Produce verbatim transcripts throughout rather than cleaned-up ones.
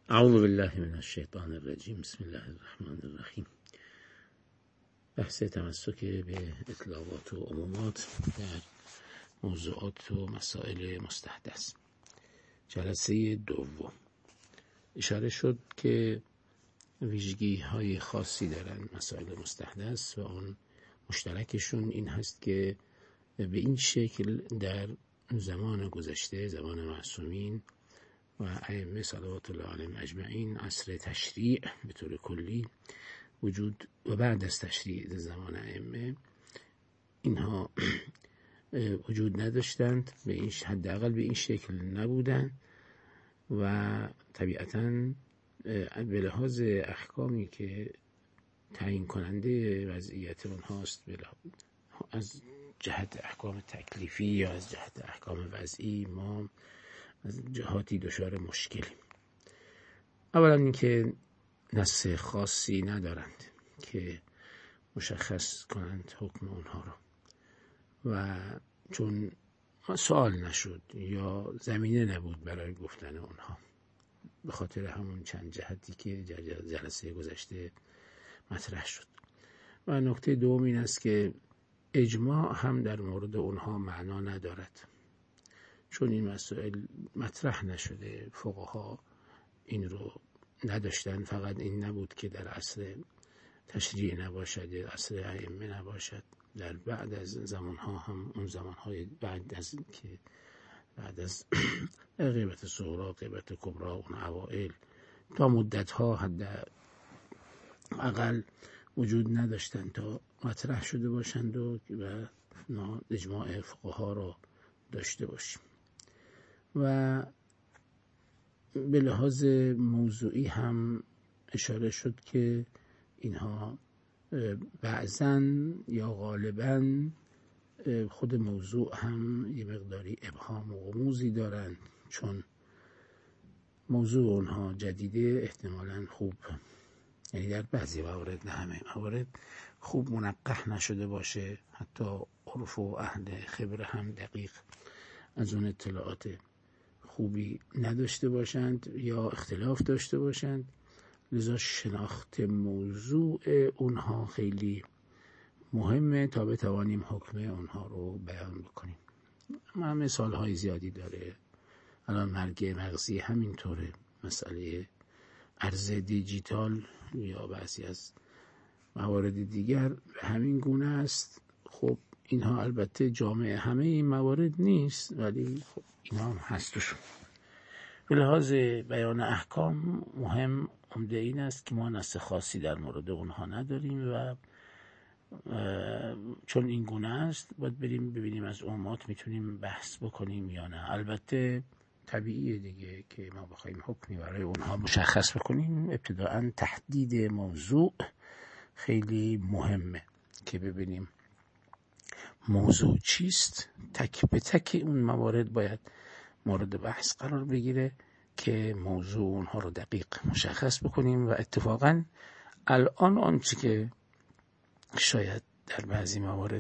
اعوذ بالله من الشیطان الرجیم. بسم الله الرحمن الرحیم. بحث تمسک به اطلاقات و عمومات در موضوعات و مسائل مستحدث. جلسه دوم. اشاره شد که ویژگی های خاصی دارن مسائل مستحدث و اون مشترکشون این هست که به این شکل در زمان گذشته، زمان معصومین و ائمه صلوات الله علیهم اجمعین، عصر تشریع به طور کلی وجود و بعد از تشریع در زمان ائمه اینها وجود نداشتند، به این حداقل به این شکل نبودند و طبیعتاً به لحاظ احکامی که تعیین کننده وضعیت اونهاست، از جهت احکام تکلیفی یا از جهت احکام وضعی، ما از جهاتی دچار مشکلیم. اولا اینکه نص خاصی ندارند که مشخص کنند حکم اونها را و چون سوال نشد یا زمینه نبود برای گفتن اونها، به خاطر همون چند جهتی که جلسه گذشته مطرح شد. و نکته دوم این است که اجماع هم در مورد اونها معنا ندارد، چون این مسائل مطرح نشده، فقها این رو نداشتن. فقط این نبود که در عصر تشریع نباشد، عصر ائمه نباشد، در بعد از زمانها هم، اون زمانهای بعد از که بعد از غیبت صغرا، غیبت کبرا، اون اوائل تا مدتها حد اقل وجود نداشتن تا مطرح شده باشند و و اجماع فقها را داشته باشیم. و به لحاظ موضوعی هم اشاره شد که اینها بعضاً یا غالباً خود موضوع هم یه مقداری ابهام و غموزی دارند، چون موضوع اونها جدیده، احتمالاً خوب، یعنی در بعضی موارد، نه همه موارد، خوب منقح نشده باشه، حتی عرف و اهل خبره هم دقیق از اون اطلاعات خوبی نداشته باشند یا اختلاف داشته باشند. لذا شناخت موضوع اونها خیلی مهمه تا بتوانیم حکم اونها رو بیان بکنیم. ما مثال های زیادی داره. الان مرگ مغزی همینطوره، مسئله ارز دیجیتال یا بعضی از موارد دیگر به همین گونه است. خب اینها البته جامع همه این موارد نیست، ولی خب اینها هم هستشون. به لحاظ بیان احکام مهم عمده این است که ما نص خاصی در مورد اونها نداریم و چون این گونه است باید بریم ببینیم از عمومات میتونیم بحث بکنیم یا نه. البته طبیعیه دیگه که ما بخوایم حکمی برای اونها مشخص بکنیم، ابتداعاً تحدید موضوع خیلی مهمه که ببینیم موضوع چیست. تک به تک اون موارد باید مورد بحث قرار بگیره که موضوع اونها رو دقیق مشخص بکنیم. و اتفاقاً الان آنچه که شاید در بعضی موارد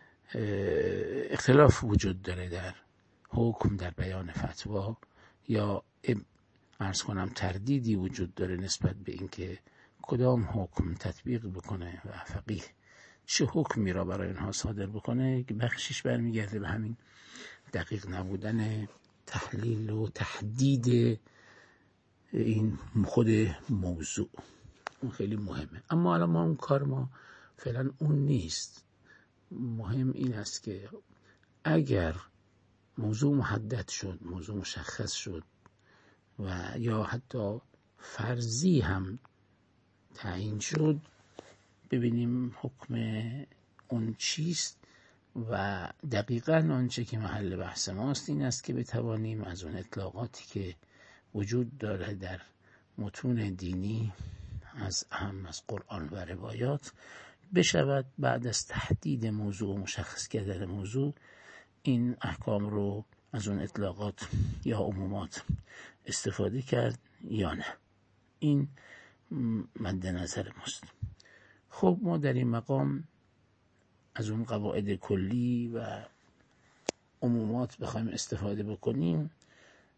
اختلاف وجود داره در حکم، در بیان فتوا، یا عرض کنم تردیدی وجود داره نسبت به اینکه کدام حکم تطبیق بکنه و فقیه چه حکمی را برای اینها صادر بکنه، که بخشش برمیگرده به همین دقیق نبودن تحلیل و تحدید این خود موضوع. اون خیلی مهمه. اما الان ما اون کار ما فعلا اون نیست. مهم این است که اگر موضوع محدد شد، موضوع مشخص شد و یا حتی فرضی هم تعیین شد، ببینیم حکم اون چیست و دقیقاً آنچه که محل بحث ماست این است که بتوانیم از اون اطلاقاتی که وجود داره در متون دینی، از اهم از قرآن و روایات، بشود بعد از تحدید موضوع و مشخص کردن موضوع این احکام رو از اون اطلاقات یا عمومات استفاده کرد یا نه. این مد نظر ماست. خب ما در این مقام از اون قواعد کلی و عمومات بخوایم استفاده بکنیم،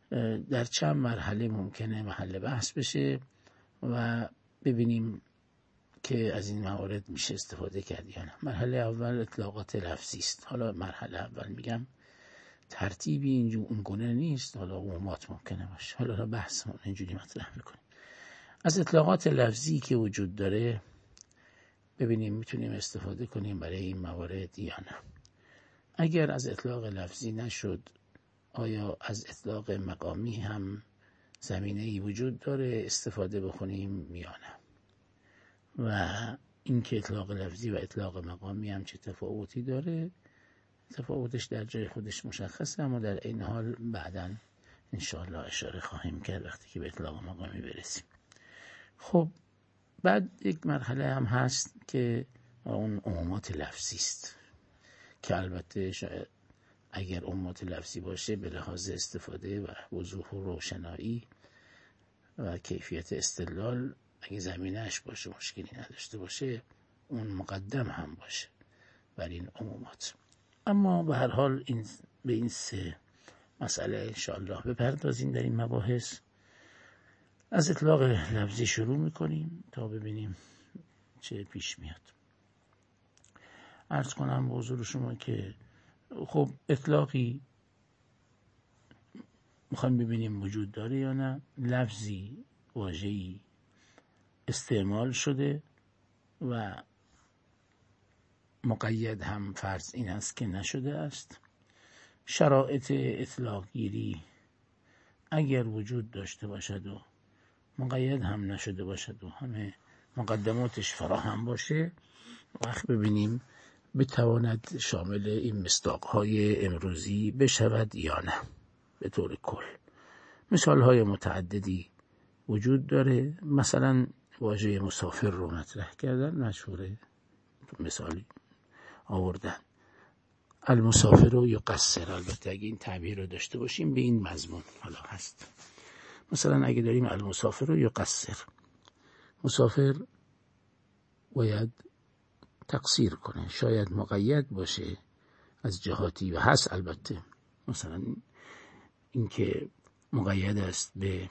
در چند مرحله ممکنه محل بحث بشه و ببینیم که از این موارد میشه استفاده کرد یا نه. مرحله اول اطلاقات لفظی است. حالا مرحله اول میگم ترتیبی اینجور اون گونه نیست، حالا عمومات ممکنه باشه. حالا بحث اینجوری مطرح میکنیم. از اطلاقات لفظی که وجود داره ببینیم میتونیم استفاده کنیم برای این موارد یا نه. اگر از اطلاق لفظی نشد، آیا از اطلاق مقامی هم زمینه‌ای وجود داره استفاده بکنیم یا نه؟ و اینکه اطلاق لفظی و اطلاق مقامی هم چه تفاوتی داره، تفاوتش در جای خودش مشخصه، اما در این حال بعداً انشاءالله اشاره خواهیم کرد وقتی که به اطلاق مقامی برسیم. خب بعد یک مرحله هم هست که اون عمومات لفظی است که البته شاید اگر عمومات لفظی باشه به لحاظ استفاده و وضوح و روشنایی و کیفیت استدلال اگه زمینه‌اش باشه مشکلی نداشته باشه، اون مقدم هم باشه بر این عمومات. اما به هر حال این به این سه مسئله انشاءالله بپردازیم در این مباحث. از اطلاق لفظی شروع میکنیم تا ببینیم چه پیش میاد. عرض کنم به حضور شما که خب اطلاقی میخوایم ببینیم وجود داره یا نه. لفظی، واژه‌ای استعمال شده و مقید هم فرض این است که نشده است. شرایط اطلاق گیری اگر وجود داشته باشد و مقید هم نشده باشد و همه مقدماتش فراهم باشه، وقت ببینیم بتواند شامل این مصداق‌های امروزی بشود یا نه. به طور کل مثال‌های متعددی وجود داره. مثلا واژه مسافر رو مطرح کردن، مشهوره، مثالی آوردن المسافر رو یقصر. البته اگه این تعبیر رو داشته باشیم به این مضمون حالا هست. مثلا اگه داریم المسافر رو یقصر، مسافر باید تقصیر کنه، شاید مقید باشه از جهاتی و هست. البته مثلا اینکه مقید است به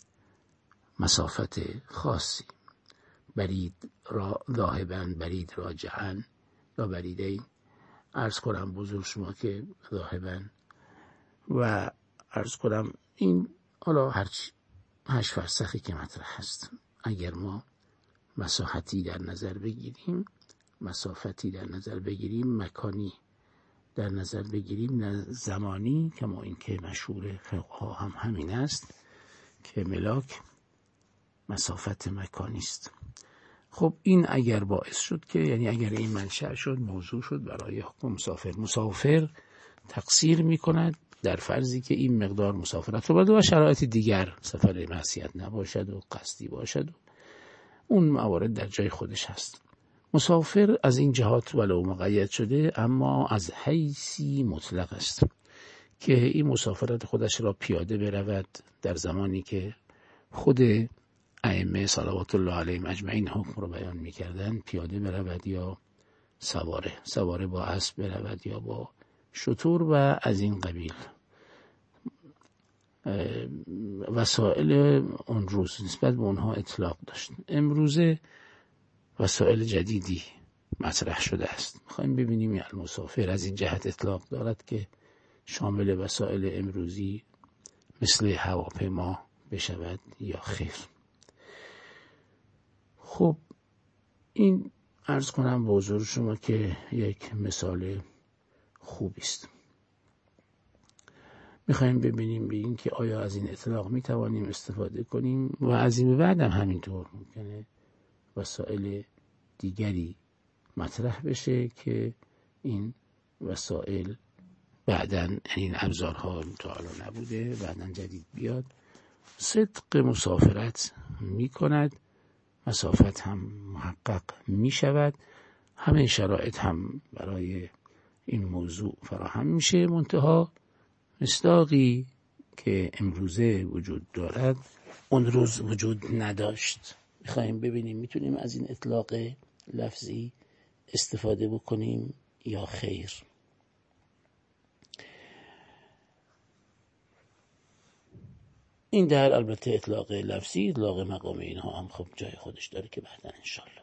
مسافت خاصی، برید را ذاهبن، برید راجعن یا بریدین. عرض کنم بزرگ شما که ذاهبن و عرض کنم این حالا هرچی هشت فرسخی که مطرح هست، اگر ما مساحتی در نظر بگیریم، مسافتی در نظر بگیریم، مکانی در نظر بگیریم، نه زمانی، کما این که مشهور فقها هم همین است که ملاک مسافت مکانی است. خب این اگر باعث شد که، یعنی اگر این منشأ شد، موضوع شد برای حکم مسافر، مسافر تقصیر می کند در فرضی که این مقدار مسافرت رو بده و شرایط دیگر، سفر معصیت نباشد و قصدی باشد و اون موارد در جای خودش هست. مسافر از این جهات ولو مقید شده، اما از حیثی مطلق است که این مسافرت خودش را پیاده برود در زمانی که خود ائمه صلوات الله علیهم اجمعین حکم رو بیان می‌کردن، پیاده برود یا سواره، سواره با اسب برود یا با شتر و از این قبیل وسایل اون روز نسبت به اونها اطلاق داشت. امروزه وسایل جدیدی مطرح شده است. می‌خوایم ببینیم یعنی المسافر از این جهت اطلاق دارد که شامل وسایل امروزی مثل هواپیما بشود یا خیر. خب این عرض کنم به حضور شما که یک مثال خوبی است. میخوایم ببینیم به این که آیا از این اطلاق میتوانیم استفاده کنیم و از این بعد هم همینطور ممکنه وسایل دیگری مطرح بشه که این وسایل بعدن این ابزارها تا الان نبوده بعدن جدید بیاد، صدق مسافرت میکند، مسافت هم محقق میشود، همه شرایط هم برای این موضوع فراهم میشه. منتها مصداقی که امروزه وجود دارد اون روز وجود نداشت. میخواییم ببینیم میتونیم از این اطلاق لفظی استفاده بکنیم یا خیر. این در البته اطلاق لفظی، اطلاق مقامی اینها هم خب جای خودش داره که بعداً انشالله.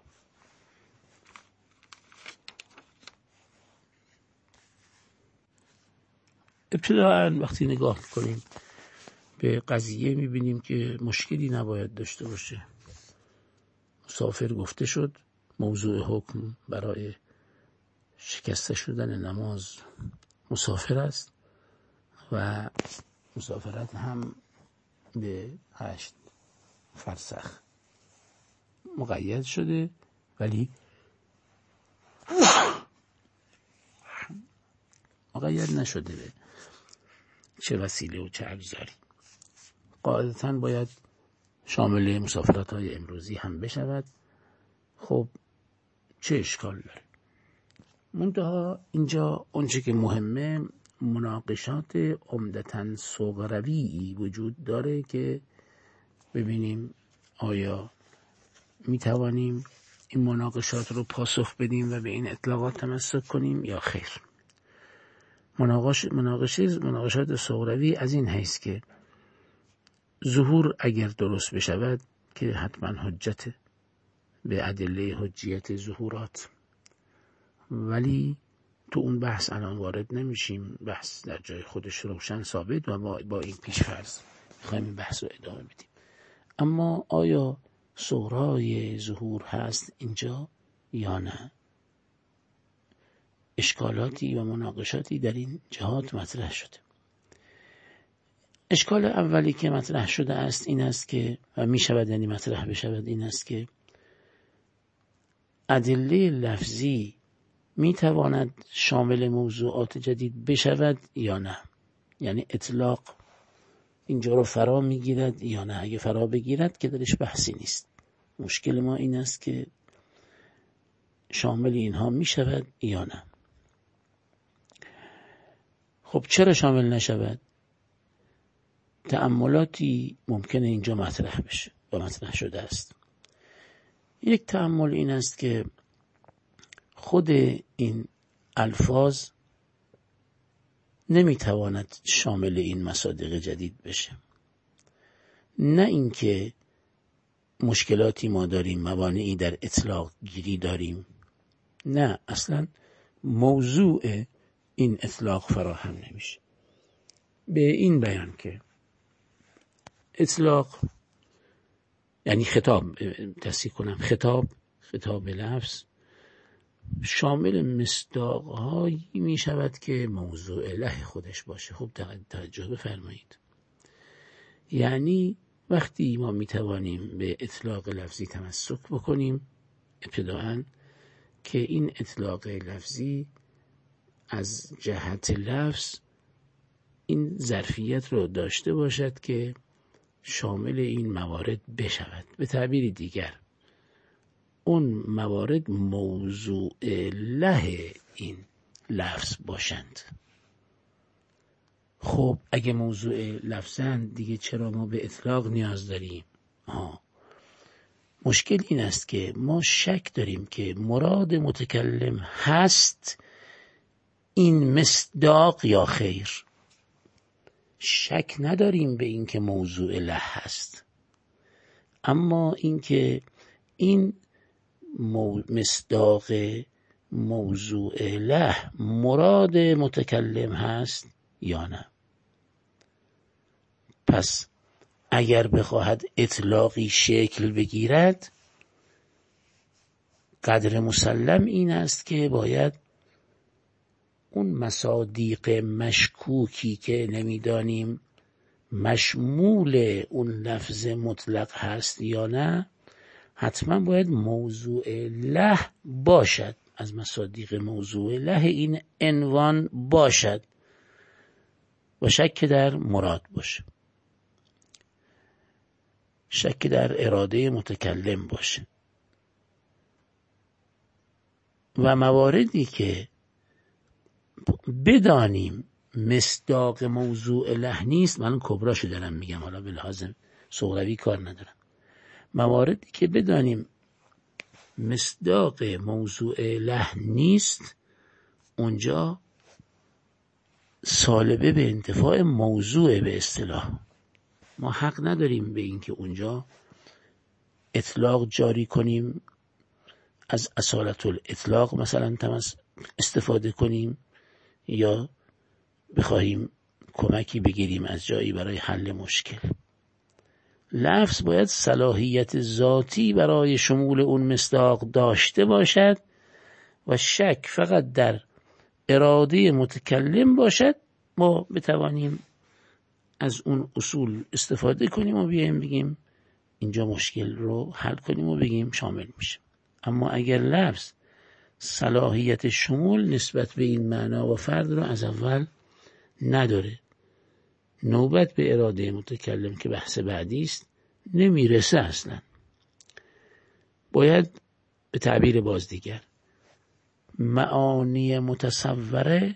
ابتداءً وقتی نگاه میکنیم به قضیه میبینیم که مشکلی نباید داشته باشه. مسافر گفته شد، موضوع حکم برای شکسته شدن نماز مسافر است و مسافرت هم به هشت فرسخ مقید شده، ولی مقید نشده به چه وسیله و چه ابزاری. قاعدتاً باید شامل مسافرت های امروزی هم بشود. خب چه اشکال داره؟ منتها اینجا اونچه که مهمه مناقشات عمدتاً صغروی وجود داره که ببینیم آیا میتوانیم این مناقشات رو پاسخ بدیم و به این اطلاقات تمسک کنیم یا خیر. مناقش مناقشه مناقشات صغروی از این حیث که ظهور اگر درست بشود که حتما حجته به ادله حجیت ظهورات، ولی تو اون بحث الان وارد نمیشیم. بحث در جای خودش روشن ثابت و ما با این پیش‌فرض میخوایم این بحث رو ادامه بدیم. اما آیا صغرای ظهور هست اینجا یا نه؟ اشکالاتی و مناقشاتی در این جهات مطرح شده. اشکال اولی که مطرح شده است این است که و می شود یعنی مطرح بشود این است که ادله لفظی می تواند شامل موضوعات جدید بشود یا نه، یعنی اطلاق اینجا رو فرا می گیرد یا نه. اگه فرا بگیرد که درش بحثی نیست. مشکل ما این است که شامل اینها می شود یا نه. خب چرا شامل نشود؟ تأملاتی ممکنه اینجا مطرح بشه و مطرح شده است. یک تأمل این است که خود این الفاظ نمیتواند شامل این مصادیق جدید بشه. نه اینکه مشکلاتی ما داریم، موانعی در اطلاق گیری داریم، نه، اصلا موضوع این اطلاق فراهم نمیشه. به این بیان که اطلاق یعنی خطاب، تصحیح کنم، خطاب خطاب لفظ شامل مصداق‌هایی می شود که موضوع له خودش باشه. خوب توجه بفرمایید. یعنی وقتی ما می توانیم به اطلاق لفظی تمسک بکنیم ابتداءً که این اطلاق لفظی از جهت لفظ این ظرفیت رو داشته باشد که شامل این موارد بشود. به تعبیر دیگر اون موارد موضوع له این لفظ باشند. خب اگه موضوع لفظند دیگه چرا ما به اطلاق نیاز داریم؟ آه. مشکل این است که ما شک داریم که مراد متکلم هست این مصداق یا خیر. شک نداریم به این که موضوع له هست، اما این که این مصداق موضوع له مراد متکلم هست یا نه. پس اگر بخواهد اطلاقی شکل بگیرد قدر مسلم این است که باید اون مصادیق مشکوکی که نمیدانیم مشمول اون لفظ مطلق هست یا نه حتما باید موضوع له باشد، از مصادیق موضوع له این عنوان باشد و شک در مراد باشه، شک در اراده متکلم باشه. و مواردی که بدانیم مصداق موضوع له نیست، من کبراشو دارم میگم، حالا به لحاظ صغروی کار ندارم، مواردی که بدانیم مصداق موضوع له نیست اونجا سالبه به انتفاع موضوع به اصطلاح. ما حق نداریم به این که اونجا اطلاق جاری کنیم، از اصالت الاطلاق مثلا تمس استفاده کنیم یا بخواهیم کمکی بگیریم از جایی برای حل مشکل. لفظ باید صلاحیت ذاتی برای شمول اون مصداق داشته باشد و شک فقط در اراده متکلم باشد. ما بتوانیم از اون اصول استفاده کنیم و بیایم بگیم اینجا مشکل رو حل کنیم و بگیم شامل میشه. اما اگر لفظ صلاحیت شمول نسبت به این معنا و فرد رو از اول نداره، نوبت به اراده متکلم که بحث بعدی است نمیرسه اصلا. باید به تعبیر باز دیگر معانی متصوره،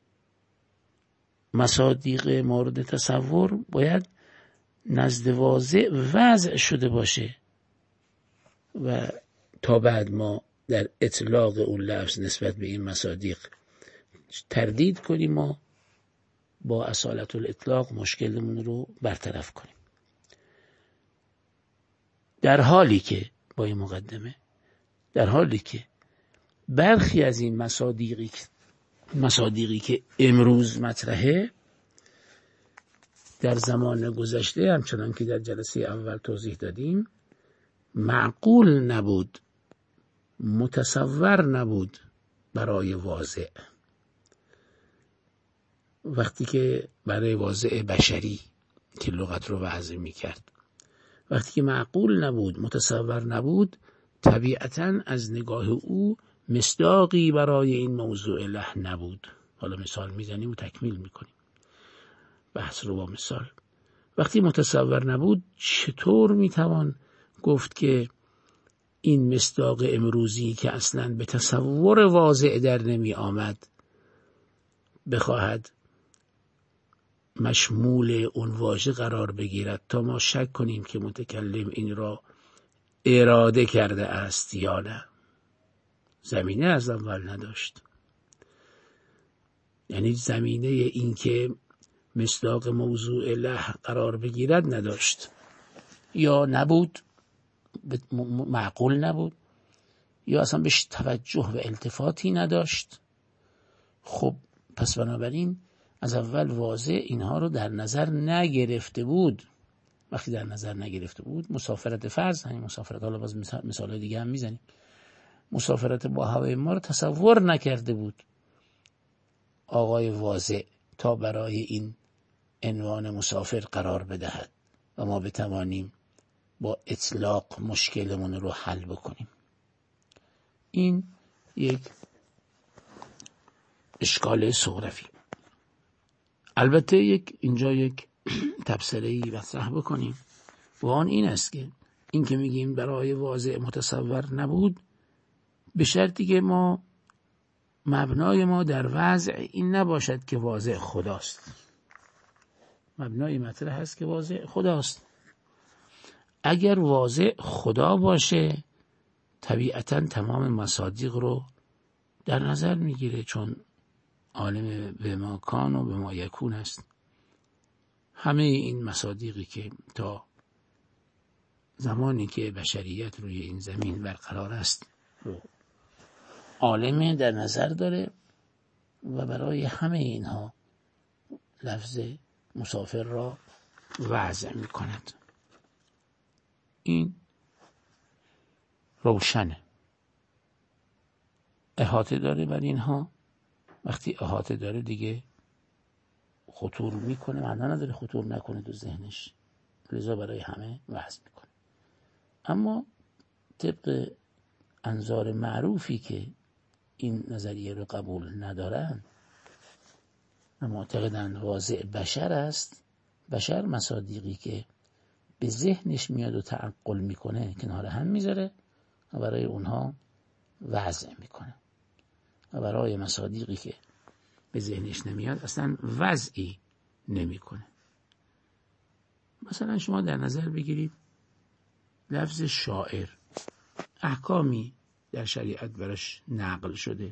مصادیق مورد تصور باید نزد واضع وضع شده باشه و تا بعد ما در اطلاق اون لفظ نسبت به این مصادیق تردید کنیم و با اصالت الاطلاق مشکلمون رو برطرف کنیم. در حالی که با این مقدمه در حالی که برخی از این مصادیقی مصادیقی که امروز مطرحه در زمان گذشته همچنان که در جلسه اول توضیح دادیم معقول نبود، متصور نبود برای واضع. وقتی که برای واضع بشری که لغت رو وضع می کرد، وقتی که معقول نبود، متصور نبود، طبیعتاً از نگاه او مصداقی برای این موضوع له نبود. حالا مثال میزنیم و تکمیل میکنیم بحث رو با مثال. وقتی متصور نبود چطور میتوان گفت که این مصداق امروزی که اصلاً به تصور واضع در نمی آمد بخواهد مشمول اون واژه قرار بگیرد تا ما شک کنیم که متکلم این را اراده کرده است یا نه. زمینه از اول نداشت، یعنی زمینه این که مصداق موضوع له قرار بگیرد نداشت، یا نبود، معقول نبود، یا اصلا بهش توجه و التفاتی نداشت. خب پس بنابراین از اول واضح اینها رو در نظر نگرفته بود. وقتی در نظر نگرفته بود مسافرت فرض، همین مسافرت، حالا باز مثال, مثال دیگه هم میزنیم، مسافرت با هوای ما رو تصور نکرده بود آقای واضع تا برای این عنوان مسافر قرار بدهد و ما بتوانیم با اطلاق مشکلمون رو حل بکنیم. این یک اشکال صغرفی. البته یک اینجا یک تبصره‌ای مطرح بکنیم و آن این است که این که میگیم برای واضع متصور نبود، به شرطی که ما مبنای ما در وضع این نباشد که واضع خداست. مبنای مطرح هست که واضع خداست. اگر واضع خدا باشه طبیعتاً تمام مصادیق رو در نظر میگیره، چون عالم به ما کان و به ما یکون است. همه این مصادیقی که تا زمانی که بشریت روی این زمین برقرار است رو عالم در نظر داره و برای همه اینها لفظ مسافر را وضع می کند. این روشنه، احاطه داره بر اینها. وقتی احاطه داره دیگه خطور میکنه، معنا نداره خطور نکنه تو ذهنش، لذا برای همه وضع میکنه. اما طبق انظار معروفی که این نظریه رو قبول ندارن و معتقدن واضع بشر است، بشر مصادیقی که به ذهنش میاد و تعقل میکنه کنار هم میذاره و برای اونها وضع میکنه، و برای مصادیقی که به ذهنش نمیاد اصلا وضعی نمیکنه. مثلا شما در نظر بگیرید لفظ شاعر، احکامی در شریعت برش نقل شده،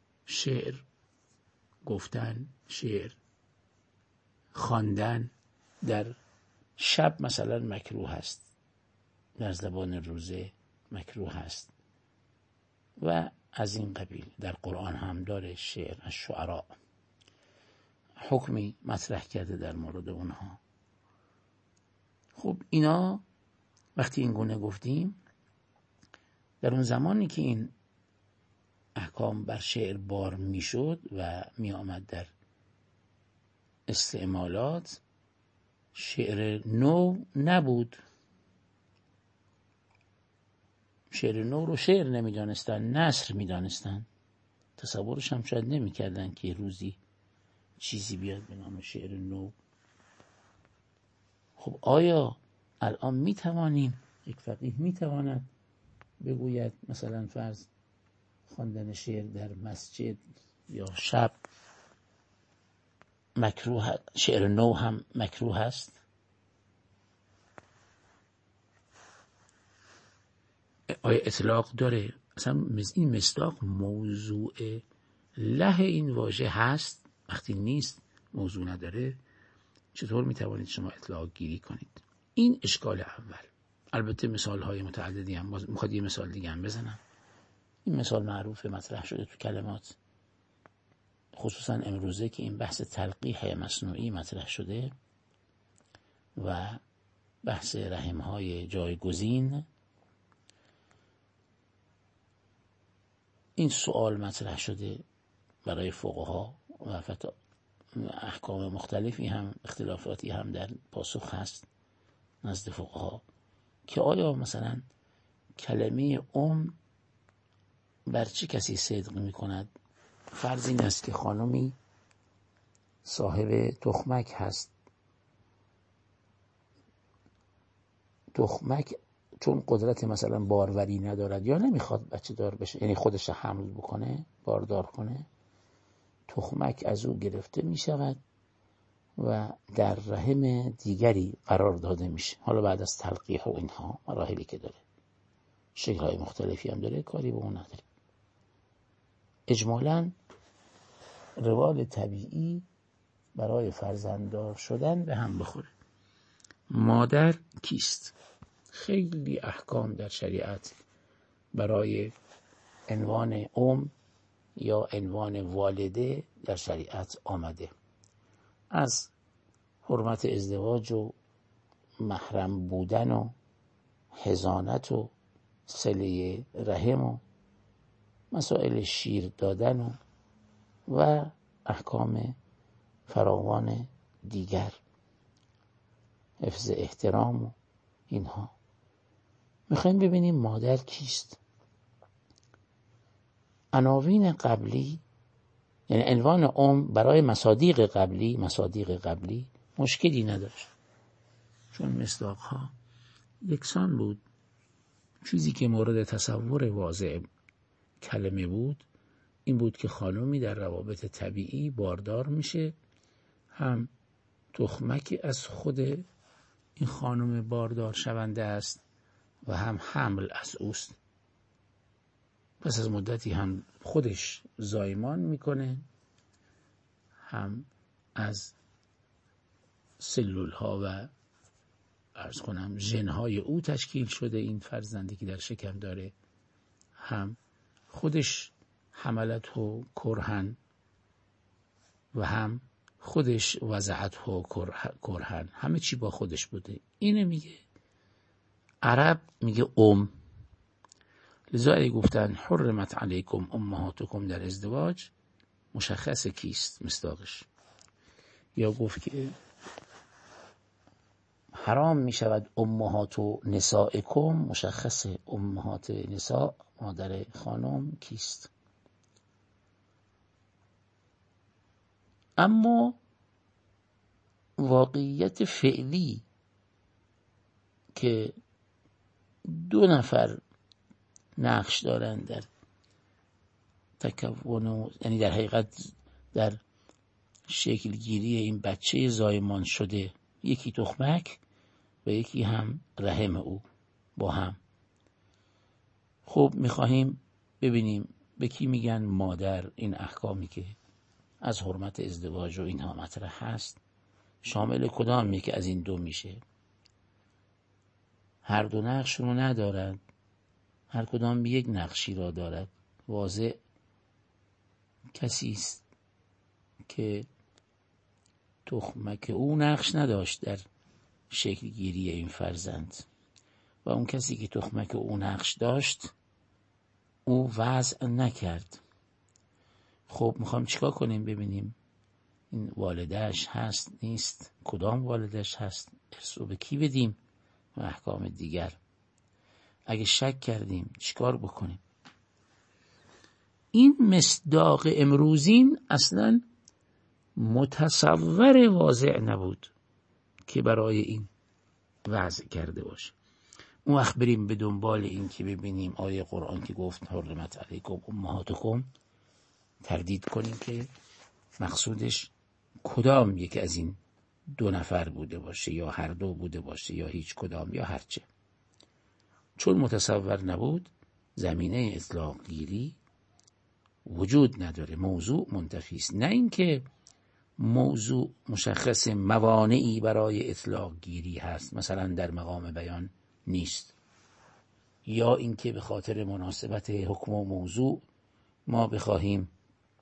شعر گفتن، شعر خواندن، در شب مثلا مکروه هست، در زبان روزه مکروه هست و از این قبیل. در قرآن هم داره، شعر از شعرا حکمی مطرح کرده در مورد اونها. خب اینا وقتی این گونه گفتیم، در اون زمانی که این احکام بر شعر بار میشد و می آمد در استعمالات، شعر نو نبود. شعر نو رو شعر نمی دانستن، نثر می دانستن. تصورش هم شاید نمی کردن که روزی چیزی بیاد به نام شعر نو. خب آیا الان می توانیم، یک فقیه می تواند بگوید مثلا فرض خواندن شعر در مسجد یا شب مکروه، شعر نو هم مکروه است؟ آیا اطلاق داره؟ اصلا این مصداق موضوع له این واژه هست؟ وقتی نیست، موضوع نداره، چطور میتوانید شما اطلاق گیری کنید؟ این اشکال اول. البته مثال های متعددی هم، میخواد یه مثال دیگه هم بزنم. این مثال معروف مطرح شده تو کلمات، خصوصا امروزه که این بحث تلقیح مصنوعی مطرح شده و بحث رحم های جایگزین. این سوال مطرح شده برای فقها و احکام مختلفی هم، اختلافاتی هم در پاسخ هست نزد فقها که آیا مثلا کلمه ام بر چه کسی صدق می کند؟ فرض این است که خانمی صاحب تخمک هست، تخمک چون قدرت مثلا باروری ندارد یا نمیخواد بچه دار بشه، یعنی خودش حمل بکنه، باردار کنه، تخمک از او گرفته می شود و در رحم دیگری قرار داده میشه. حالا بعد از تلقیح و اینها مراحلی که داره، شکل‌های مختلفی هم داره، کاری به اون نداره. اجمالاً روال طبیعی برای فرزنددار شدن به هم بخوره. مادر کیست؟ خیلی احکام در شریعت برای عنوان ام یا عنوان والده در شریعت آمده. از حرمت ازدواج و محرم بودن و حضانت و صله رحم و مسائل شیر دادن و و احکام فراوان دیگر، حفظ احترام و اینها. میخوایم ببینیم مادر کیست. عناوین قبلی، یعنی عنوان ام برای مصادیق قبلی مصادیق قبلی مشکلی نداشت، چون مصداقها یکسان بود. چیزی که مورد تصور واضح کلمه بود این بود که خانمی در روابط طبیعی باردار میشه، هم تخمک از خود این خانم باردار شونده است و هم حمل از اوست. پس از مدتی هم خودش زایمان میکنه، هم از سلول ها و عرض کنم ژن های او تشکیل شده این فرزندی که در شکم داره، هم خودش حملت و کرهن و هم خودش وضعت و کرهن، همه چی با خودش بوده. اینه میگه عرب میگه ام. لذا گفتن حرمت علیکم امهاتکم در ازدواج، مشخص کیست مصداقش. یا گفت که حرام میشود امهات و نسائکم، مشخص امهات نساء، مادر خانم کیست. اما واقعیت فعلی که دو نفر نقش دارن در تکون، یعنی در حقیقت در شکل گیری این بچه زایمان شده، یکی تخمک و یکی هم رحم او با هم. خب میخواهیم ببینیم به کی میگن مادر. این احکامی که از حرمت ازدواج و اینها مطرح هست شامل کدام یک از این دو میشه؟ هر دو نقش رو ندارد، هر کدام یک نقشی را دارد. واضح کسی است که تخمک او نقش نداشت در شکل گیری این فرزند و اون کسی که تخمک او نقش داشت او وضع نکرد. خب میخوام چیکار کنیم؟ ببینیم این والدش هست نیست، کدام والدش هست، ارث رو به کی بدیم و احکام دیگر. اگه شک کردیم چیکار بکنیم؟ این مصداق امروزین اصلا متصور واضح نبود که برای این وضع کرده باشه. اون وقت بریم به دنبال این که ببینیم آیه قرآن که گفت حرمت علیکم امهاتکم، تردید کنیم که مقصودش کدام یک از این دو نفر بوده باشه، یا هر دو بوده باشه، یا هیچ کدام، یا هرچه. چون متصور نبود زمینه اطلاق گیری وجود نداره، موضوع منتفی است. نه اینکه موضوع مشخص موانعی برای اطلاق گیری هست، مثلا در مقام بیان نیست، یا اینکه به خاطر مناسبت حکم و موضوع ما بخواهیم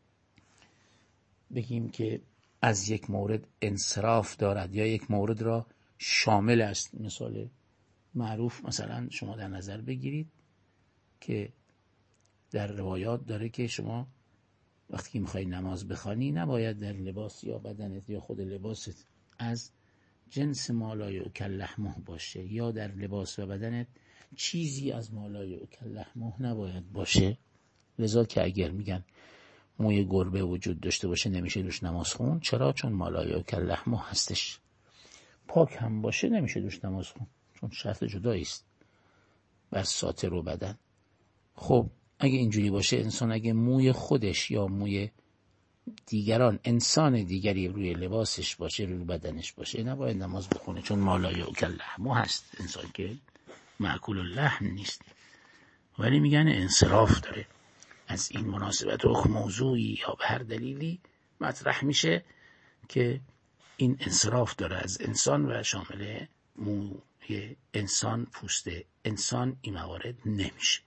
بگیم که از یک مورد انصراف دارد یا یک مورد را شامل است. مثال معروف مثلا شما در نظر بگیرید که در روایات داره که شما وقتی که میخوای نماز بخوانی نباید در لباس یا بدنت یا خود لباست از جنس ما لا یؤکل لحمه باشه، یا در لباس و بدنت چیزی از ما لا یؤکل لحمه نباید باشه. لذا که اگر میگن موی گربه وجود داشته باشه نمیشه روش نماز خون. چرا؟ چون ما لا یؤکل لحمه هستش. پاک هم باشه نمیشه روش نماز خون، چون شرط جدایی است بر ساتر و بدن. خب اگه اینجوری باشه، انسان اگه موی خودش یا موی دیگران، انسان دیگری روی لباسش باشه، روی بدنش باشه، نباید نماز بخونه، چون ما لا یؤکل لحمه هست، انسان که مأکول اللحم نیست. ولی میگن انصراف داره. از این مناسبت حکم موضوعی یا به هر دلیلی مطرح میشه که این انصراف داره از انسان و شامل موی انسان، پوست انسان این موارد نمیشه.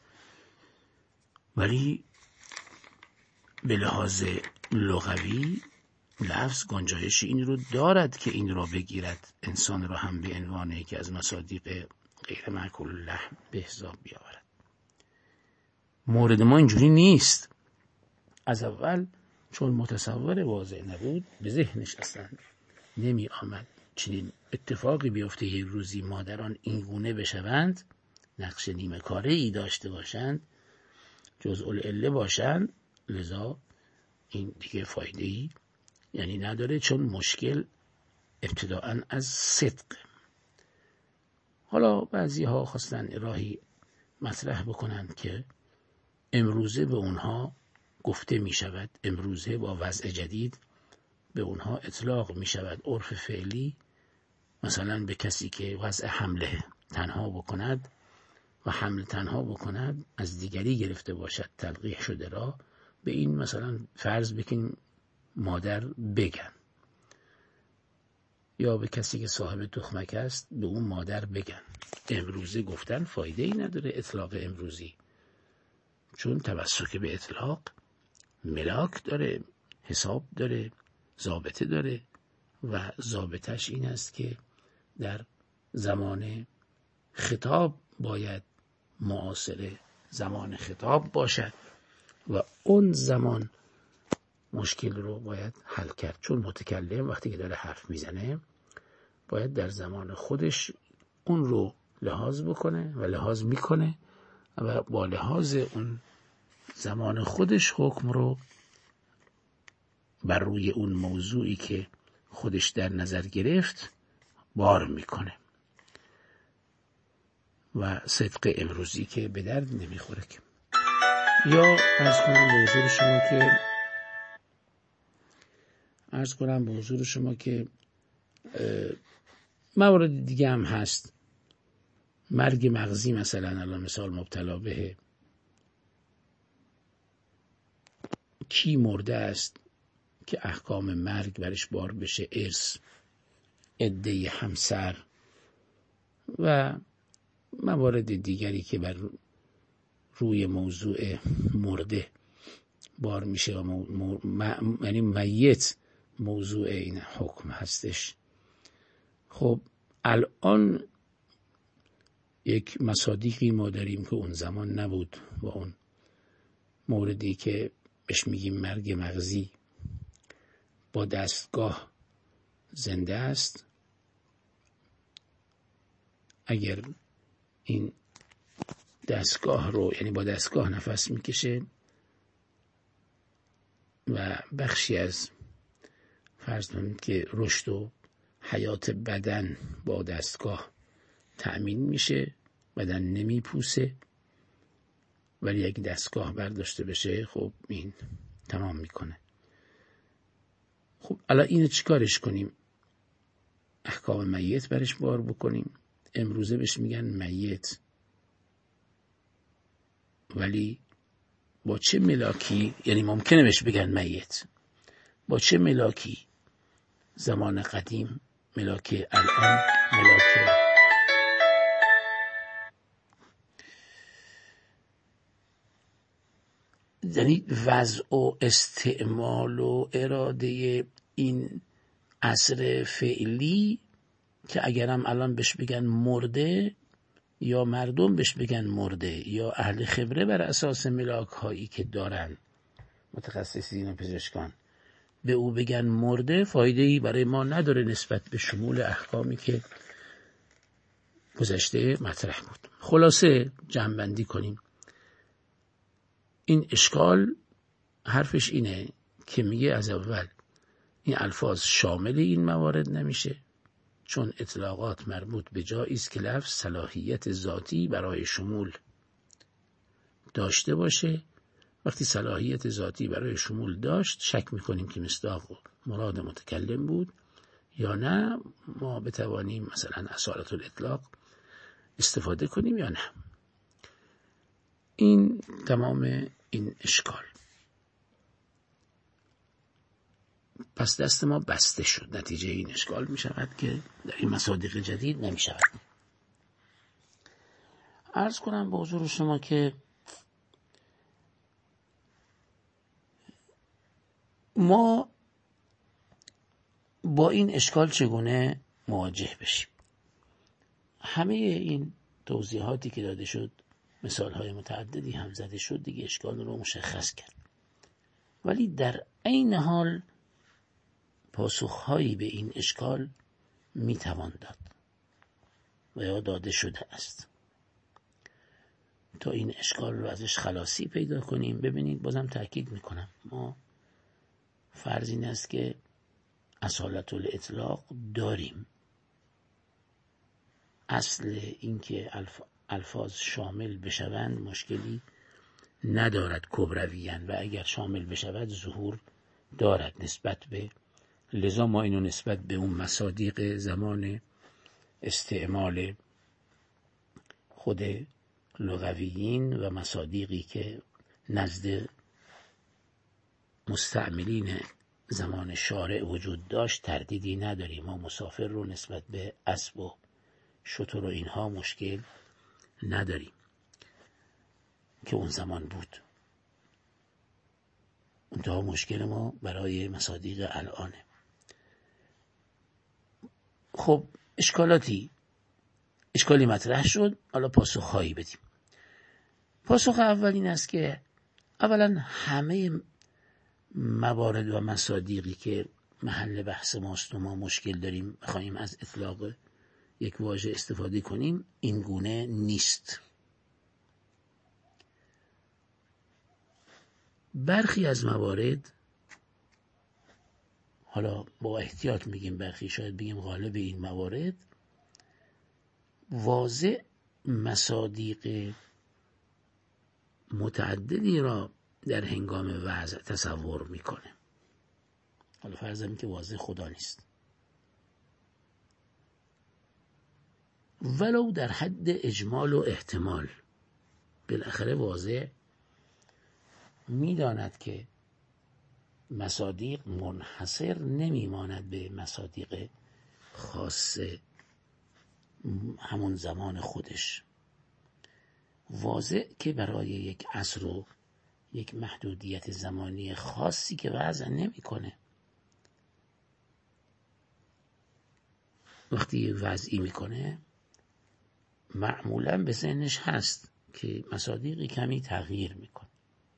ولی به لحاظ لغوی لفظ گنجایش این رو دارد که این رو بگیرد، انسان رو هم به عنوان که از مصادیق غیر مأکول اللحم به حساب بیاورد. مورد ما اینجوری نیست. از اول چون متصور واضح نبود به ذهنش اصلا نمی آمد چنین اتفاقی بیفته یک روزی مادران این گونه بشوند، نقش نیمه کاره ای داشته باشند، جزء العله باشند. لذا این دیگه فایده ای یعنی نداره، چون مشکل ابتداءً از صدق. حالا بعضی ها خواستن راهی مطرح بکنند که امروزه به اونها گفته می شود، امروزه با وضع جدید به اونها اطلاق می شود. عرف فعلی مثلا به کسی که وضع حمله تنها بکند و حمل تنها بکند از دیگری گرفته باشد تلقیح شده را، به این مثلا فرض بکن مادر بگن، یا به کسی که صاحب تخمک است به اون مادر بگن. امروزه گفتن فایده ای نداره اطلاق امروزی، چون تمسک به اطلاق ملاک داره، حساب داره، ضابطه داره و ضابطش این است که در زمان خطاب باید معاصر زمان خطاب باشد و اون زمان مشکل رو باید حل کرد، چون متکلم وقتی که داره حرف میزنه باید در زمان خودش اون رو لحاظ بکنه و لحاظ میکنه و با لحاظ اون زمان خودش حکم رو بر روی اون موضوعی که خودش در نظر گرفت بار میکنه و صدق امروزی که به درد نمیخوره. که یا عرض کنم به حضور شما که عرض کنم به حضور شما که موارد دیگه هم هست. مرگ مغزی مثلا الان مثال مبتلا به کی مرده است که احکام مرگ برش بار بشه، ارث عده همسر و موارد دیگری که بر روی موضوع مرده بار میشه و مو... مو... م... یعنی میت موضوع این حکم هستش. خب الان یک مصادیقی ما داریم که اون زمان نبود و اون موردی که بهش میگیم مرگ مغزی با دستگاه زنده است. اگر این دستگاه رو، یعنی با دستگاه نفس میکشه و بخشی از فرض کنید که رشد و حیات بدن با دستگاه تأمین میشه، بدن نمیپوسه، ولی اگه دستگاه برداشته بشه خب این تمام میکنه. خب الان اینو چیکارش کنیم؟ احکام میت برش بار بکنیم. امروزه بهش میگن میت، ولی با چه ملاکی؟ یعنی ممکنه بهش بگن میت، با چه ملاکی؟ زمان قدیم ملاک، الان ملاک. یعنی وضع و استعمال و اراده این عصر فعلی که اگرم الان بهش بگن مرده یا مردم بهش بگن مرده یا اهل خبره بر اساس ملاک هایی که دارن متخصصین و پزشکان به او بگن مرده، فایده ای برای ما نداره نسبت به شمول احکامی که گذشته مطرح بود. خلاصه جمع‌بندی کنیم. این اشکال حرفش اینه که میگه از اول این الفاظ شامل این موارد نمیشه، چون اطلاقات مربوط به جایی است که لفظ صلاحیت ذاتی برای شمول داشته باشه. وقتی صلاحیت ذاتی برای شمول داشت، شک میکنیم که مصداق مراد متکلم بود یا نه، ما بتوانیم مثلا اصالت الاطلاق استفاده کنیم یا نه. این تمام این اشکال. پس دست ما بسته شد. نتیجه این اشکال می شود که در این مصادیق جدید نمی شود. عرض کنم به حضور شما که ما با این اشکال چگونه مواجه بشیم. همه این توضیحاتی که داده شد، مثالهای متعددی هم زده شد، دیگه اشکال رو مشخص کرد. ولی در عین حال پاسخهایی به این اشکال میتوان داد و یا داده شده است تا این اشکال رو ازش خلاصی پیدا کنیم. ببینید بازم تأکید میکنم، ما فرض این است که اصالت الاطلاق داریم. اصل این که الف... الفاظ شامل بشوند مشکلی ندارد کبرویاً، و اگر شامل بشود ظهور دارد نسبت به، لذا ما اینو نسبت به اون مصادیق زمان استعمال خود لغویین و مصادیقی که نزد مستعملین زمان شارع وجود داشت تردیدی نداریم. ما مسافر رو نسبت به اسب و شتر و اینها مشکل نداریم که اون زمان بود. اونجا مشکل ما برای مصادیق الانه. خب اشکالاتی اشکالی مطرح شد، حالا پاسخهایی بدیم. پاسخ اول این است که اولا همه موارد و مصادیقی که محل بحث ماست و ما مشکل داریم بخوایم از اطلاق یک واژه استفاده کنیم، این گونه نیست. برخی از موارد، حالا با احتیاط میگیم برخی، شاید بگیم غالب این موارد، واضح مصادیق متعددی را در هنگام وضع تصور میکنه. حالا فرضم که واضح خدا نیست، ولو در حد اجمال و احتمال، بالاخره واضح میداند که مصادیق منحصر نمیماند به مصادیق خاص همون زمان خودش. واضح که برای یک عصر و یک محدودیت زمانی خاصی که وضع نمی کنه. وقتی وضعی میکنه معمولا به ذهنش هست که مصادیقی کمی تغییر میکنه.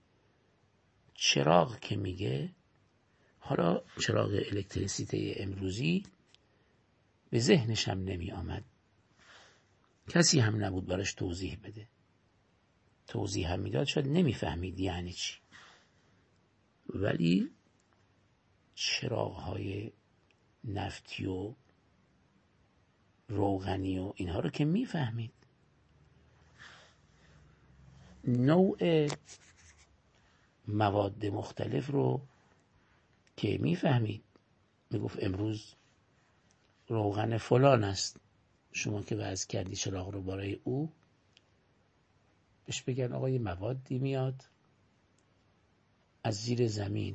چراغ که میگه، حالا چراغ الکتریسیته امروزی به ذهنش هم نمی آمد، کسی هم نبود براش توضیح بده. توضیح هم میداد شاید نمیفهمید یعنی چی، ولی چراغ‌های نفتی و روغنی و اینها رو که میفهمید. نوع مواد مختلف رو که میفهمید، میگفت امروز روغن فلان است، شما که وضع کردی چراغ رو برای او، بهش بگن آقا یه موادی میاد از زیر زمین،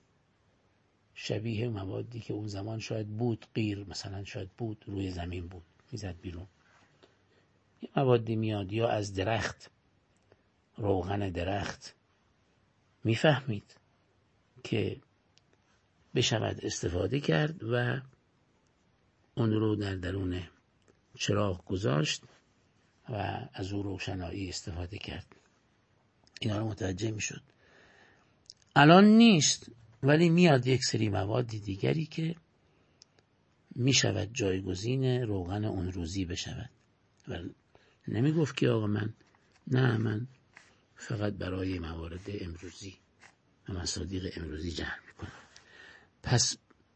شبیه موادی که اون زمان شاید بود، قیر مثلا شاید بود، روی زمین بود، میزد بیرون. یه موادی میاد یا از درخت، روغن درخت، میفهمید که بشود استفاده کرد و اون رو در درون چراغ گذاشت و از او روشنایی استفاده کرد. اینا رو متوجه میشد. الان نیست، ولی میاد یک سری مواد دیگری که میشود جایگزین روغن اون روزی بشود و نمیگفت که آقا من نه، من فقط برای موارد امروزی و مصادیق امروزی جمع میکنم. پس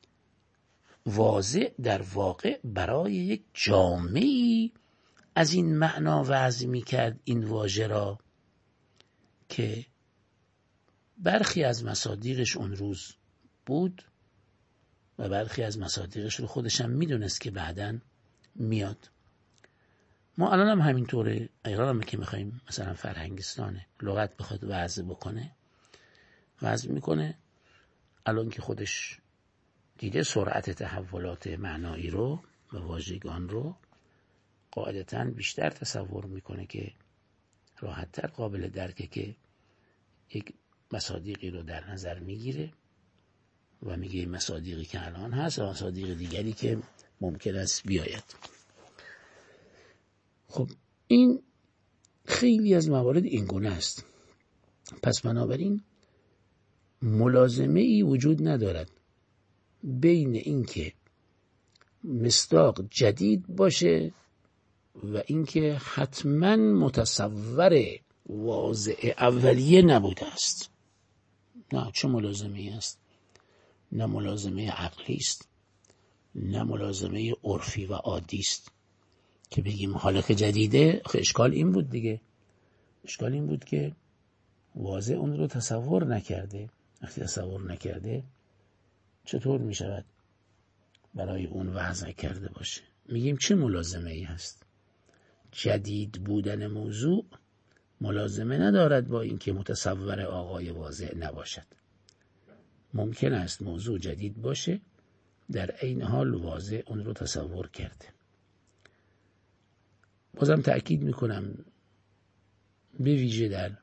واضح در واقع برای یک جامعه‌ای از این معنا وضع میکرد این واژه را که برخی از مصادیقش اون روز بود و برخی از مصادیقش رو خودشم میدونست که بعداً میاد. ما الان هم همینطوره. ایران هم که میخواییم مثلا فرهنگستانه لغت بخواد وضع بکنه، وضع میکنه. الان که خودش دیده سرعت تحولات معنایی رو و واژگان رو، قاعدتاً بیشتر تصور میکنه که راحت‌تر قابل درکه که یک مصادیقی رو در نظر میگیره و میگه مصادیقی که الان هست و مصادیق دیگری که ممکن است بیاید. خب این خیلی از موارد این گونه است. پس بنابراین ملازمه ای وجود ندارد بین اینکه مصداق جدید باشه و اینکه حتما متصور واضع اولیه نبوده است. نه، چه ملازمه ای است؟ نه ملازمه عقلی است، نه ملازمه عرفی و عادی است که بگیم حالا که جدیده. اشکال این بود دیگه، اشکال این بود که واضع اون رو تصور نکرده. وقتی تصور نکرده چطور می شود برای اون وضع کرده باشه؟ میگیم چه ملازمه ای هست؟ جدید بودن موضوع ملازمه ندارد با اینکه متصور آقای واضع نباشد. ممکن است موضوع جدید باشه، در عین حال واضع اون رو تصور کرده. بازم تأکید میکنم به ویژه در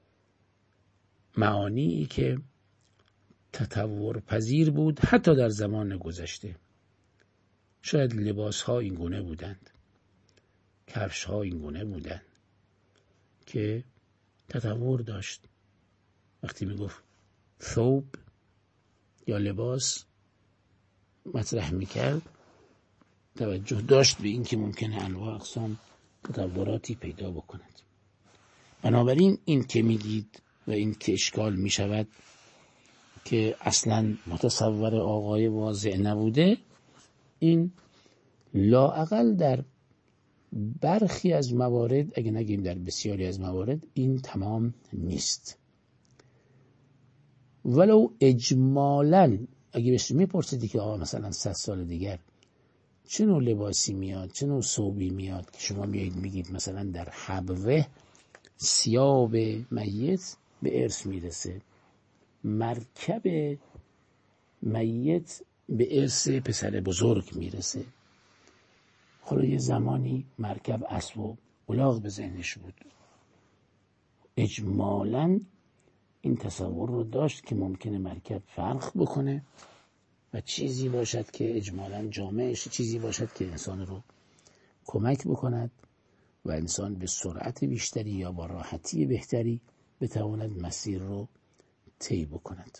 معانی که تطور پذیر بود حتی در زمان گذشته. شاید لباس ها این گونه بودند، کفش ها این گونه بودند که تطور داشت. وقتی میگفت ثوب یا لباس مطرح میکرد، توجه داشت به این که ممکنه انواع اقسام تطوراتی پیدا بکند. بنابراین این که میگید و این که اشکال میشود که اصلا متصور آقای واضع نبوده، این لااقل در برخی از موارد، اگه نگیم در بسیاری از موارد، این تمام نیست. ولو اجمالاً اگه بهش میپرسیدی که آقا مثلا صد سال دیگر چه نوع لباسی میاد، چه نوع ثوبی میاد که شما میایید میگید مثلا در حبوه ثیاب میت به ارث میرسه، مرکب میت به ارث پسر بزرگ میرسه، حالا یه زمانی مرکب اسب و الاغ به ذهنش بود، اجمالاً این تصور رو داشت که ممکنه مرکب فرق بکنه و چیزی باشد که اجمالاً جامعش چیزی باشد که انسان رو کمک بکند و انسان به سرعت بیشتری یا با راحتی بهتری بتواند مسیر رو طی بکند.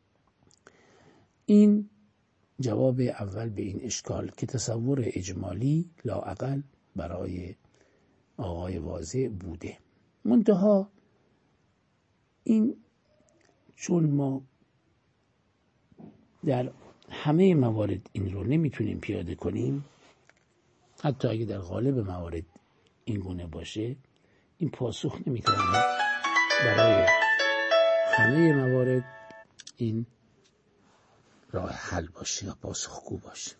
این جواب اول به این اشکال که تصور اجمالی لااقل برای آقای واضح بوده. منتها این چون ما در همه موارد این رو نمیتونیم پیاده کنیم، حتی اگه در غالب موارد این گونه باشه، این پاسخ نمیتواند برای همه موارد این راه حل باشه یا پاسخگو باشه.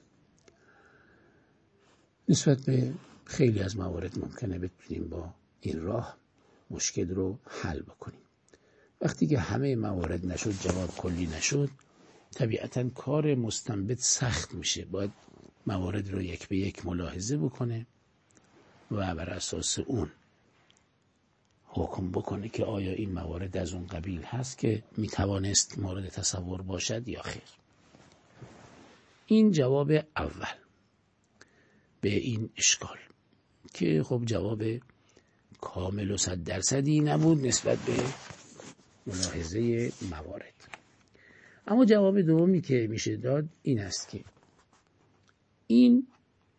نسبت به خیلی از موارد ممکنه بتونیم با این راه مشکل رو حل بکنیم. وقتی که همه موارد نشد، جواب کلی نشد، طبیعتاً کار مستنبط سخت میشه. باید موارد رو یک به یک ملاحظه بکنه و بر اساس اون حکم بکنه که آیا این موارد از اون قبیل هست که میتوانست مورد تصور باشد یا خیر. این جواب اول به این اشکال که خب جواب کامل و صد درصدی نبود نسبت به ملاحظه موارد. اما جواب دومی که میشه داد این است که این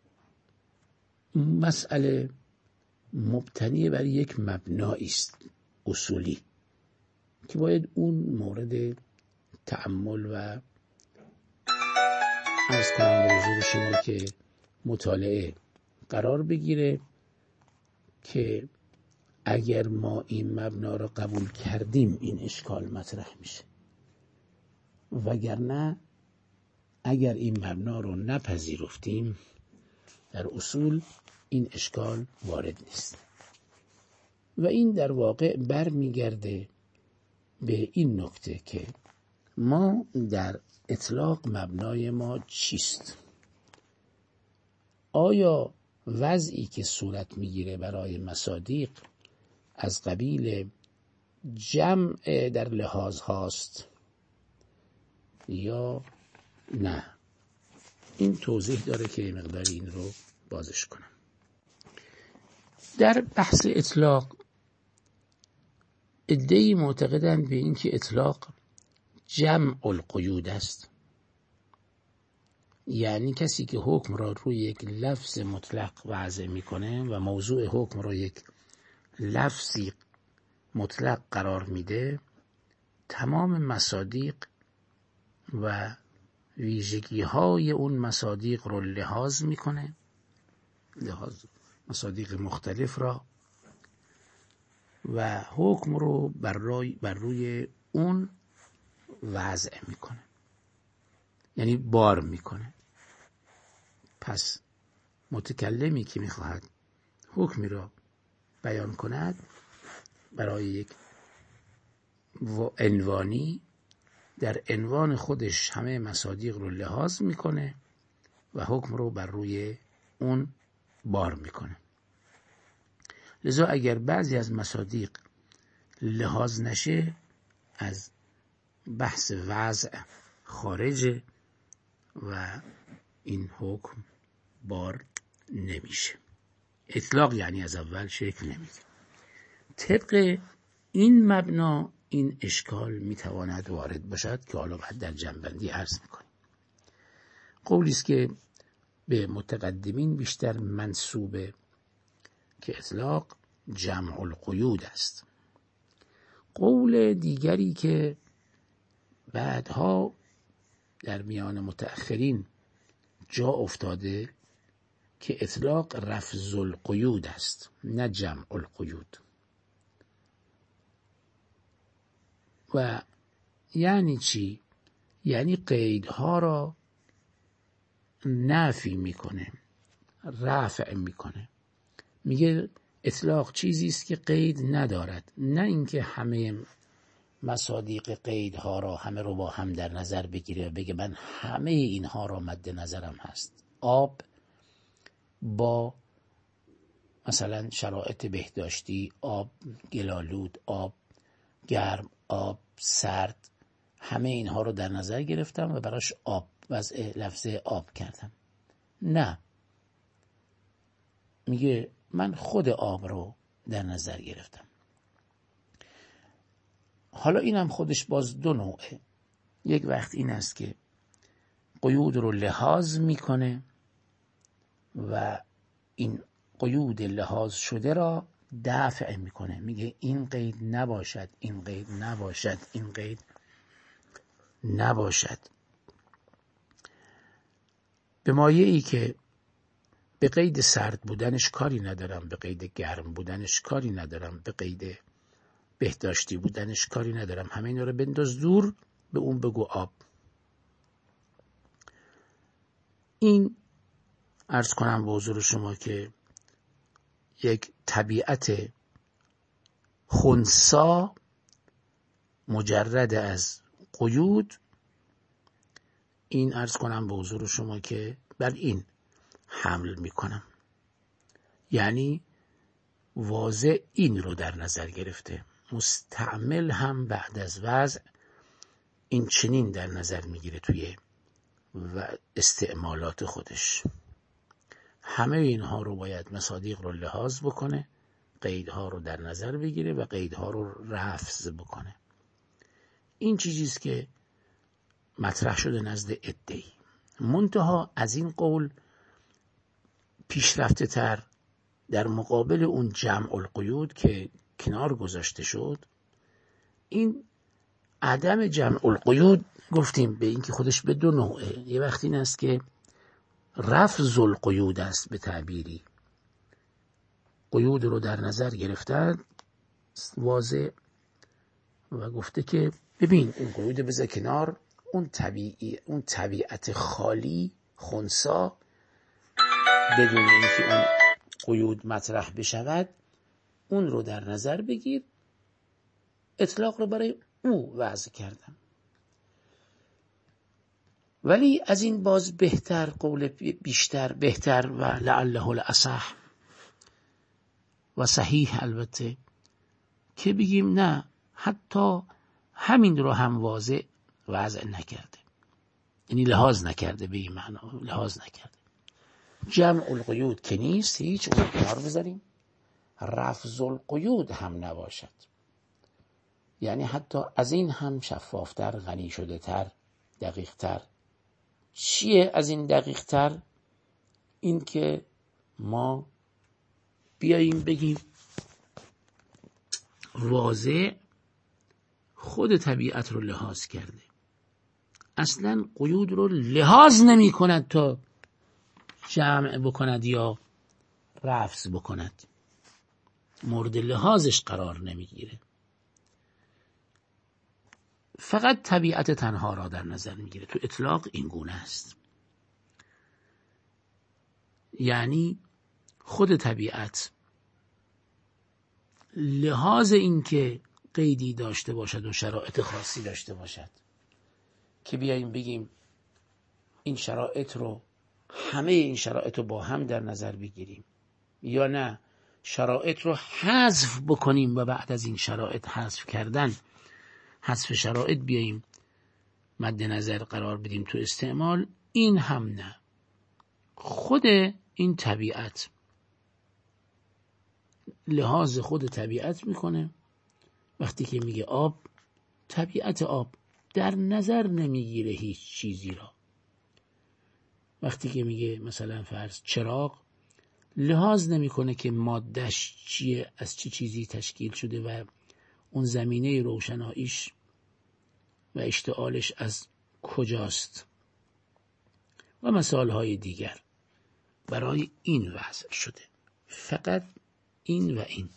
مسئله مبتنی بر یک مبنایی است اصولی که باید اون مورد تأمل و عرض کنم به حضور شما که مطالعه قرار بگیره که اگر ما این مبنا را قبول کردیم این اشکال مطرح میشه، وگرنه اگر این مبنا رو نپذیرفتیم در اصول این اشکال وارد نیست. و این در واقع برمیگرده به این نکته که ما در اطلاق مبنای ما چیست؟ آیا وضعی که صورت میگیره برای مصادیق از قبیل جمع در لحاظ هاست یا نه؟ این توضیح داره که مقداری این رو بازش کنم. در بحث اطلاق عده‌ای معتقدند به این که اطلاق جمع القیود است، یعنی کسی که حکم را روی یک لفظ مطلق وضع میکنه و موضوع حکم را یک لفظی مطلق قرار میده، تمام مصادیق و ویژگی های اون مصادیق رو لحاظ میکنه، لحاظ مصادیق مختلف را، و حکم رو بر روی, بر روی اون وضع میکنه، یعنی بار میکنه. پس متکلمی که میخواهد حکمی را بیان کند برای یک عنوانی در عنوان خودش همه مصادیق رو لحاظ میکنه و حکم رو بر روی اون بار میکنه. لذا اگر بعضی از مصادیق لحاظ نشه از بحث وضع خارجه و این حکم بار نمیشه. اطلاق یعنی از اول شکل نمیده. طبق این مبنا این اشکال میتواند وارد باشد که حالا بعد در جنبندی عرض میکنیم. قولی است که به متقدمین بیشتر منسوبه که اطلاق جمع القیود است. قول دیگری که بعدها در میان متأخرین جا افتاده که اطلاق رفض القیود است نه جمع القیود. و یعنی چی؟ یعنی قیدها را نفی میکنه، رفع میکنه. میگه اطلاق چیزی است که قید ندارد، نه اینکه همه مصادیق قیدها را همه رو با هم در نظر بگیره و بگه من همه اینها را مد نظرم هست. آب با مثلا شرایط بهداشتی، آب گلالود، آب گرم، آب سرد، همه اینها رو در نظر گرفتم و براش آب وضع لفظ آب کردم. نه، میگه من خود آب رو در نظر گرفتم. حالا اینم خودش باز دو نوعه. یک وقت این است که قیود رو لحاظ میکنه و این قیود لحاظ شده را دفع میکنه، میگه این قید نباشد، این قید نباشد، این قید نباشد. به مایه‌ای که به قید سرد بودنش کاری ندارم، به قید گرم بودنش کاری ندارم، به قید بهداشتی بودنش کاری ندارم، همه اینا رو بنداز دور، به اون بگو آب. این عرض کنم به حضور شما که یک طبیعت خنثی مجرد از قیود، این عرض کنم به حضور شما که بر این حمل میکنم، یعنی واضح این رو در نظر گرفته. مستعمل هم بعد از وضع این چنین در نظر میگیره توی و استعمالات خودش. همه اینها رو باید مصادیق رو لحاظ بکنه، قیدها رو در نظر بگیره و قیدها رو رفض بکنه. این چیزیست که مطرح شده نزد عده‌ای. منتها از این قول پیشرفته تر در مقابل اون جمع القیود که کنار گذاشته شد، این عدم جمع القیود گفتیم به این که خودش به دو نوعه. یه وقت این است که رفض القیود است، به تعبیری قیود رو در نظر گرفتن واضح و گفته که ببین اون قیود بذار کنار، اون طبیعی، اون طبیعت خالی خنثی بدون اینکه اون قیود مطرح بشود اون رو در نظر بگیر. اطلاق رو برای او وضع کردم. ولی از این باز بهتر، قول بیشتر بهتر و لعله الاصح و صحیح البته، که بگیم نه، حتی همین رو هم واضح وضع نکرده، یعنی لحاظ نکرده، به این معنا لحاظ نکرده. جمع القیود که نیست، هیچ، اون کنار بذاریم. رفض القیود هم نباشد، یعنی حتی از این هم شفافتر، غنی شده تر، دقیق تر. چیه از این دقیق تر؟ این که ما بیاییم بگیم واضح خود طبیعت رو لحاظ کرده، اصلا قیود رو لحاظ نمی کند تا جمع بکند یا رفض بکند، مورد لحاظش قرار نمیگیره، فقط طبیعت تنها را در نظر میگیره. تو اطلاق این گونه است، یعنی خود طبیعت لحاظ این که قیدی داشته باشد و شرایط خاصی داشته باشد که بیاییم بگیم این شرایط رو، همه این شرایط رو با هم در نظر بگیریم، یا نه شرایط رو حذف بکنیم و بعد از این شرایط حذف کردن، حذف شرایط بیاییم مد نظر قرار بدیم تو استعمال، این هم نه. خود این طبیعت لحاظ خود طبیعت میکنه. وقتی که میگه آب، طبیعت آب در نظر نمیگیره هیچ چیزی را. وقتی که میگه مثلا فرض چراغ، لحاظ نمیکنه که مادهش چیه، از چه چی چیزی تشکیل شده و اون زمینه روشناییش و اشتعالش از کجاست و مثالهای دیگر. برای این وضع شده، فقط این و این.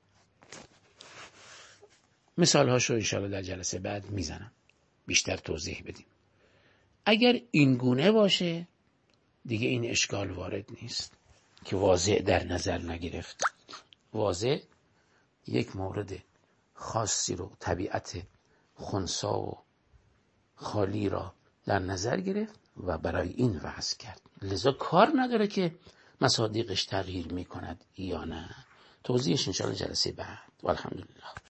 مثالهاشو انشاءالله در جلسه بعد میزنم، بیشتر توضیح بدیم. اگر این گونه باشه دیگه این اشکال وارد نیست که واضح در نظر نگرفت. واضح یک مورد خاصی رو، طبیعت خنثی و خالی را در نظر گرفت و برای این وضع کرد. لذا کار نداره که مصادیقش تغییر میکند یا نه؟ توضیحش انشاءالله جلسه بعد. والحمدلله.